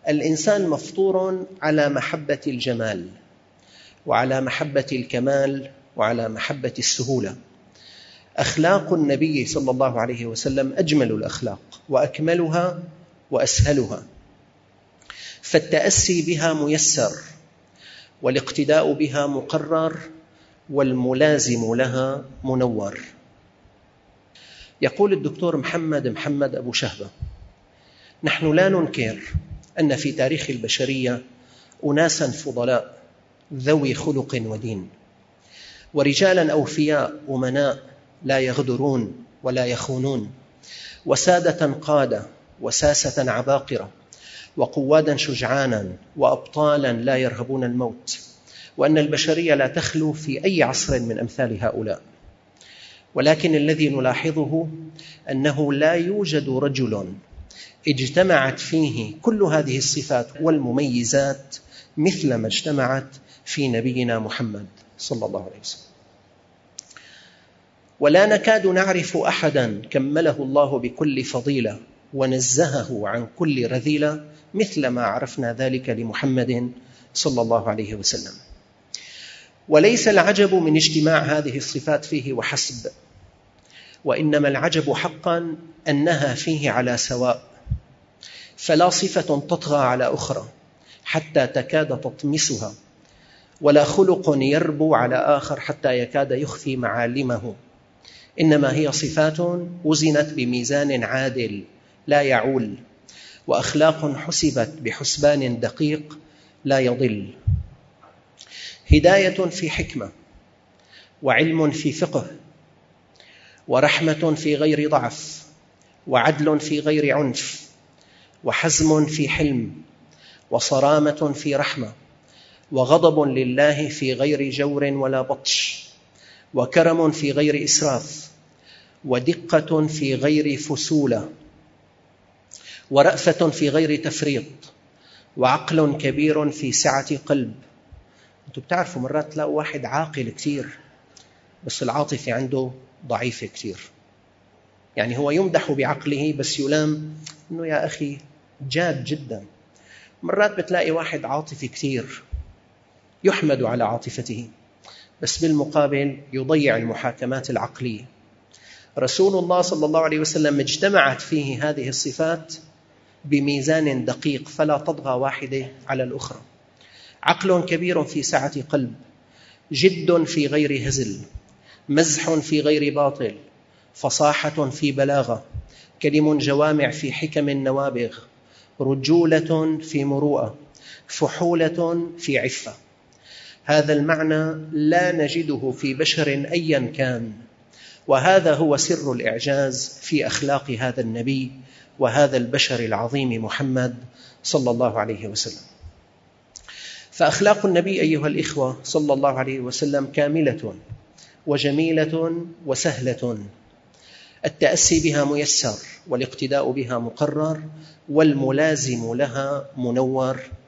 الإنسان مفطور على محبة الجمال وعلى محبة الكمال وعلى محبة السهولة. أخلاق النبي صلى الله عليه وسلم أجمل الأخلاق وأكملها وأسهلها، فالتأسي بها ميسر، والاقتداء بها مقرر، والملازم لها منور. يقول الدكتور محمد أبو شهبة: نحن لا ننكر أن في تاريخ البشرية أناسا فضلاء ذوي خلق ودين، ورجالا أوفياء أمناء لا يغدرون ولا يخونون، وسادة قادة، وساسة عباقرة، وقوادا شجعانا، وأبطالا لا يرهبون الموت، وأن البشرية لا تخلو في أي عصر من أمثال هؤلاء. ولكن الذي نلاحظه أنه لا يوجد رجل اجتمعت فيه كل هذه الصفات والمميزات مثل ما اجتمعت في نبينا محمد صلى الله عليه وسلم. ولا نكاد نعرف أحدا كمله الله بكل فضيلة ونزهه عن كل رذيلة مثل ما عرفنا ذلك لمحمد صلى الله عليه وسلم. وليس العجب من اجتماع هذه الصفات فيه وحسب، وإنما العجب حقا أنها فيه على سواء، فلا صفة تطغى على أخرى حتى تكاد تطمسها، ولا خلق يربو على آخر حتى يكاد يخفي معالمه، إنما هي صفات وزنت بميزان عادل لا يعول، وأخلاق حسبت بحسبان دقيق لا يضل. هداية في حكمة، وعلم في فقه، ورحمة في غير ضعف، وعدل في غير عنف، وحزم في حلم، وصرامة في رحمة، وغضب لله في غير جور ولا بطش، وكرم في غير إسراف، ودقة في غير فسولة، ورأفة في غير تفريط، وعقل كبير في سعة قلب. أنتم بتعرفوا مرات تلاقوا واحد عاقل كتير بس العاطفة عنده ضعيفة كتير، يعني هو يمدح بعقله بس يلام إنه يا أخي جاد جدا. مرات بتلاقي واحد عاطفي كتير يحمد على عاطفته بس بالمقابل يضيع المحاكمات العقلية. رسول الله صلى الله عليه وسلم اجتمعت فيه هذه الصفات بميزان دقيق فلا تطغى واحدة على الأخرى. عقل كبير في سعة قلب، جد في غير هزل، مزح في غير باطل، فصاحة في بلاغة، كلم جوامع في حكم نوابغ، رجولة في مروءة، فحولة في عفة. هذا المعنى لا نجده في بشر أيا كان، وهذا هو سر الإعجاز في أخلاق هذا النبي وهذا البشر العظيم محمد صلى الله عليه وسلم. فأخلاق النبي أيها الإخوة صلى الله عليه وسلم كاملة وجميلة وسهلة، التأسي بها ميسر، والاقتداء بها مقرر، والملازم لها منور